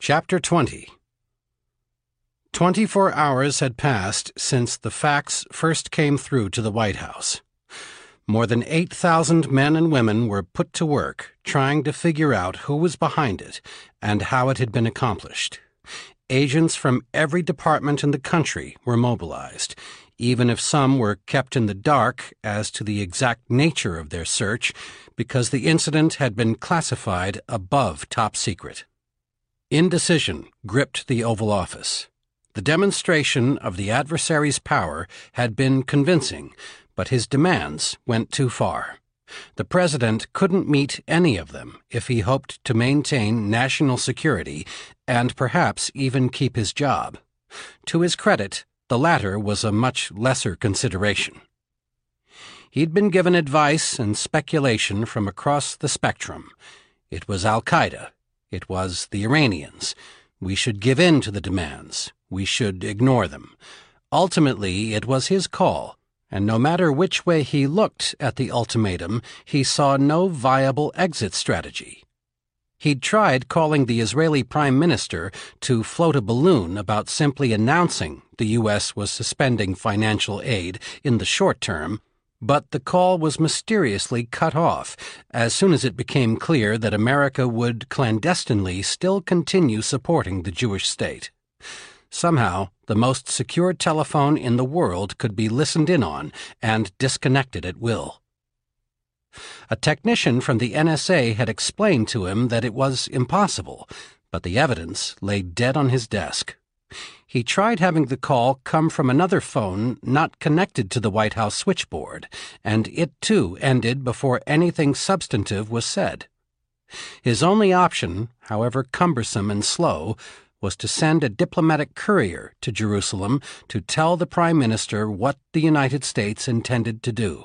Chapter 20. 24 hours had passed since the facts first came through to the White House. More than 8,000 men and women were put to work trying to figure out who was behind it and how it had been accomplished. Agents from every department in the country were mobilized, even if some were kept in the dark as to the exact nature of their search because the incident had been classified above top secret. Indecision gripped the Oval Office. The demonstration of the adversary's power had been convincing, but his demands went too far. The president couldn't meet any of them if he hoped to maintain national security and perhaps even keep his job. To his credit, the latter was a much lesser consideration. He'd been given advice and speculation from across the spectrum. It was Al-Qaeda. It was the Iranians. We should give in to the demands. We should ignore them. Ultimately, it was his call, and no matter which way he looked at the ultimatum, he saw no viable exit strategy. He'd tried calling the Israeli Prime Minister to float a balloon about simply announcing the U.S. was suspending financial aid in the short term, but the call was mysteriously cut off as soon as it became clear that America would clandestinely still continue supporting the Jewish state. Somehow, the most secure telephone in the world could be listened in on and disconnected at will. A technician from the NSA had explained to him that it was impossible, but the evidence lay dead on his desk. He tried having the call come from another phone not connected to the White House switchboard, and it too ended before anything substantive was said. His only option, however cumbersome and slow, was to send a diplomatic courier to Jerusalem to tell the Prime Minister what the United States intended to do.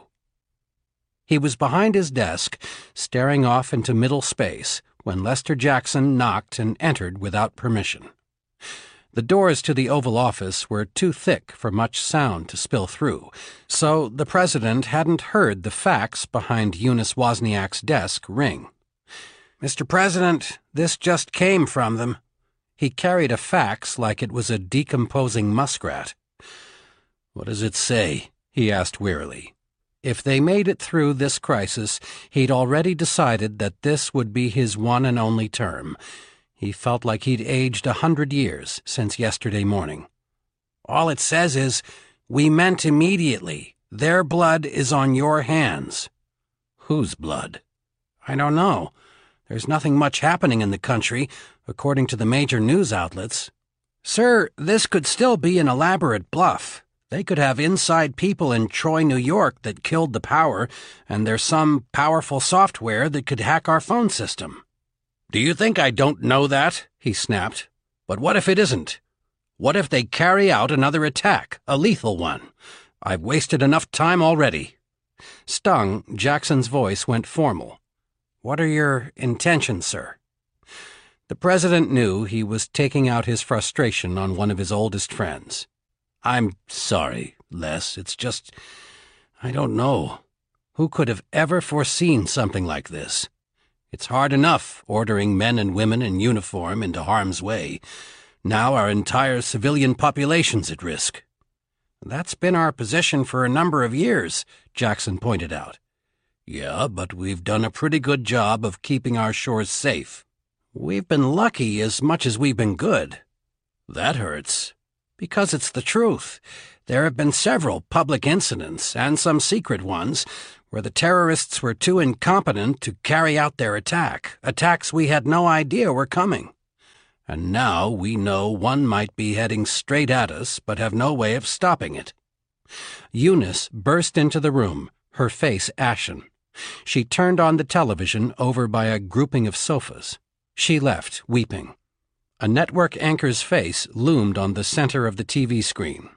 He was behind his desk, staring off into middle space, when Lester Jackson knocked and entered without permission. The doors to the Oval Office were too thick for much sound to spill through, so the president hadn't heard the fax behind Eunice Wozniak's desk ring. "Mr. President, this just came from them." He carried a fax like it was a decomposing muskrat. "What does it say?" he asked wearily. If they made it through this crisis, he'd already decided that this would be his one and only term. He felt like he'd aged 100 years since yesterday morning. "All it says is, we meant immediately. Their blood is on your hands." "Whose blood?" "I don't know. There's nothing much happening in the country, according to the major news outlets. Sir, this could still be an elaborate bluff. They could have inside people in Troy, New York that killed the power, and there's some powerful software that could hack our phone system." "Do you think I don't know that?" he snapped. "But what if it isn't? What if they carry out another attack, a lethal one? I've wasted enough time already." Stung, Jackson's voice went formal. "What are your intentions, sir?" The president knew he was taking out his frustration on one of his oldest friends. "I'm sorry, Les. It's just, I don't know. Who could have ever foreseen something like this? It's hard enough ordering men and women in uniform into harm's way. Now our entire civilian population's at risk." "That's been our position for a number of years," Jackson pointed out. "Yeah, but we've done a pretty good job of keeping our shores safe." "We've been lucky as much as we've been good." "That hurts." "Because it's the truth. There have been several public incidents, and some secret ones, where the terrorists were too incompetent to carry out their attacks we had no idea were coming. And now we know one might be heading straight at us but have no way of stopping it." Eunice burst into the room, her face ashen. She turned on the television over by a grouping of sofas. She left, weeping. A network anchor's face loomed on the center of the TV screen.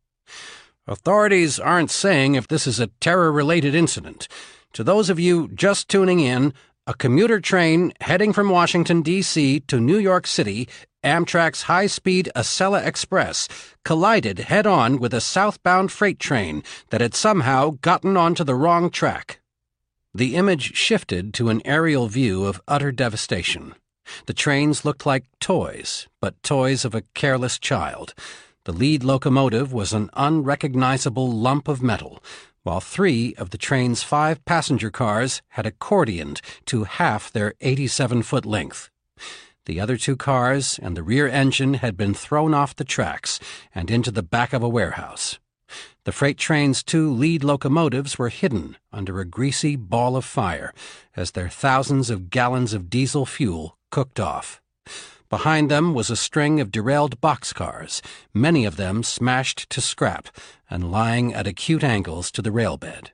"Authorities aren't saying if this is a terror-related incident. To those of you just tuning in, a commuter train heading from Washington, D.C. to New York City, Amtrak's high-speed Acela Express, collided head-on with a southbound freight train that had somehow gotten onto the wrong track." The image shifted to an aerial view of utter devastation. The trains looked like toys, but toys of a careless child. The lead locomotive was an unrecognizable lump of metal, while 3 of the train's 5 passenger cars had accordioned to half their 87-foot length. The other 2 cars and the rear engine had been thrown off the tracks and into the back of a warehouse. The freight train's 2 lead locomotives were hidden under a greasy ball of fire as their thousands of gallons of diesel fuel cooked off. Behind them was a string of derailed boxcars, many of them smashed to scrap and lying at acute angles to the railbed.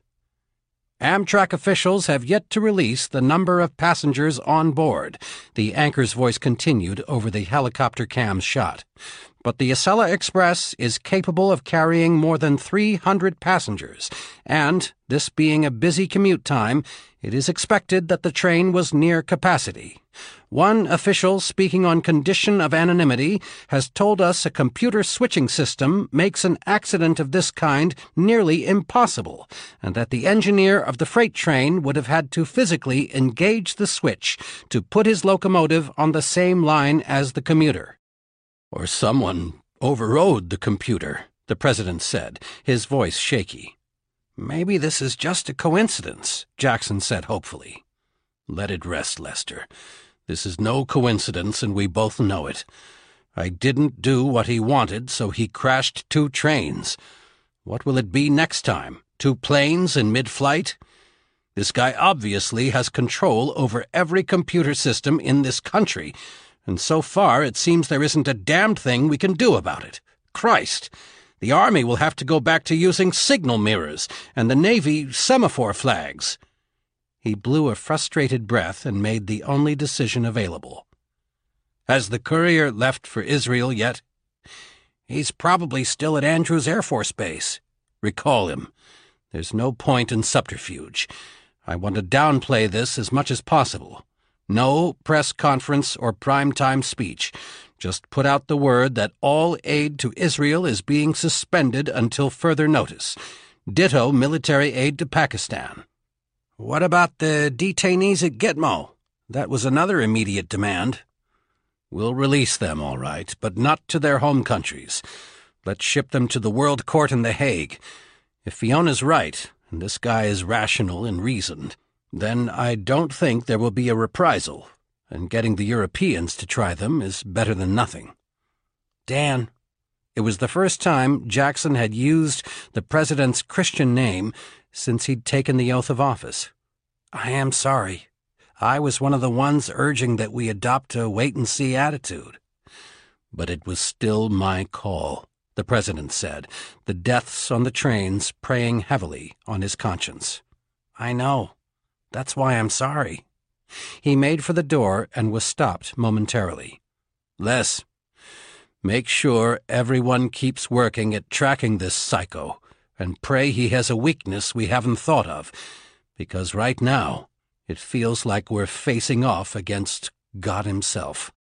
Amtrak officials have yet to release the number of passengers on board, the anchor's voice continued over the helicopter cam's shot. But the Acela Express is capable of carrying more than 300 passengers, and, this being a busy commute time, it is expected that the train was near capacity. One official speaking on condition of anonymity has told us a computer switching system makes an accident of this kind nearly impossible, and that the engineer of the freight train would have had to physically engage the switch to put his locomotive on the same line as the commuter. "Or someone overrode the computer," the president said, his voice shaky. "Maybe this is just a coincidence," Jackson said hopefully. "Let it rest, Lester. This is no coincidence, and we both know it. I didn't do what he wanted, so he crashed 2 trains. What will it be next time? 2 planes in mid-flight? This guy obviously has control over every computer system in this country, and so far it seems there isn't a damned thing we can do about it. Christ! The Army will have to go back to using signal mirrors, and the Navy semaphore flags." He blew a frustrated breath and made the only decision available. "Has the courier left for Israel yet?" "He's probably still at Andrews Air Force Base." "Recall him. There's no point in subterfuge. I want to downplay this as much as possible. No press conference or prime-time speech. Just put out the word that all aid to Israel is being suspended until further notice. Ditto military aid to Pakistan." "What about the detainees at Gitmo? That was another immediate demand." "We'll release them, all right, but not to their home countries. Let's ship them to the World Court in The Hague. If Fiona's right, and this guy is rational and reasoned, then I don't think there will be a reprisal, and getting the Europeans to try them is better than nothing." "Dan." It was the first time Jackson had used the president's Christian name since he'd taken the oath of office. "I am sorry. I was one of the ones urging that we adopt a wait-and-see attitude." "But it was still my call," the president said, the deaths on the trains preying heavily on his conscience. "I know. That's why I'm sorry." He made for the door and was stopped momentarily. "Les, make sure everyone keeps working at tracking this psycho, and pray he has a weakness we haven't thought of, because right now it feels like we're facing off against God himself."